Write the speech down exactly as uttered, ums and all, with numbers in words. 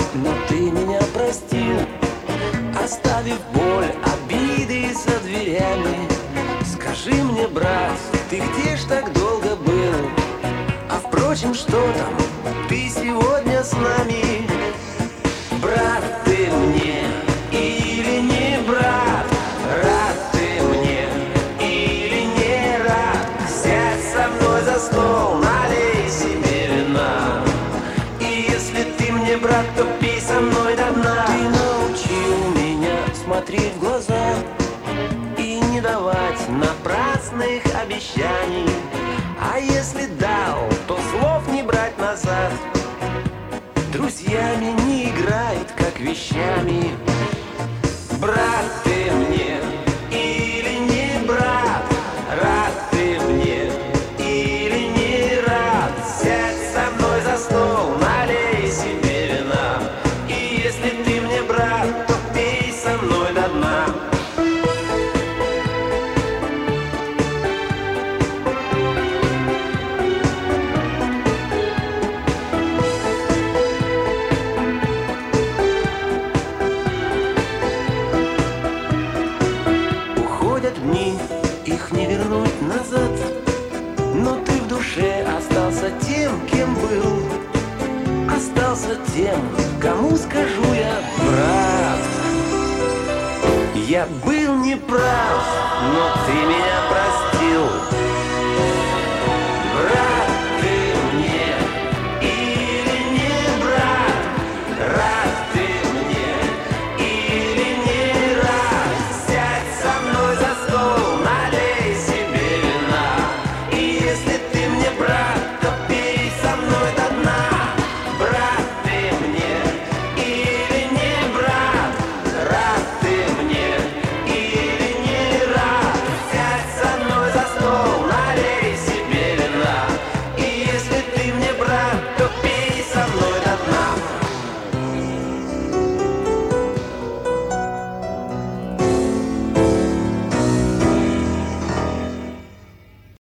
но ты меня простил, оставив боль, обиды за дверями. Скажи мне, брат, ты где ж так долго был? А впрочем, что там, ты сегодня с нами? Брат ты мне или не брат? Рад ты мне или не рад? Сядь со мной за стол, налей себе вина. И если ты мне брат, то пей со мной до дна. Ты научил меня смотреть в глаза и не давать напрасных обещаний. А если дал, то слов не брать назад. Друзьями не играет, как вещами. Брат ты мне или не брат? Рад ты мне или не рад? Сядь со мной за стол, налей себе вина. И если ты мне брат, то пей со мной до дна. Дни, их не вернуть назад, но ты в душе остался тем, кем был. Остался тем, кому скажу я, брат. Я был неправ, но ты меня простил.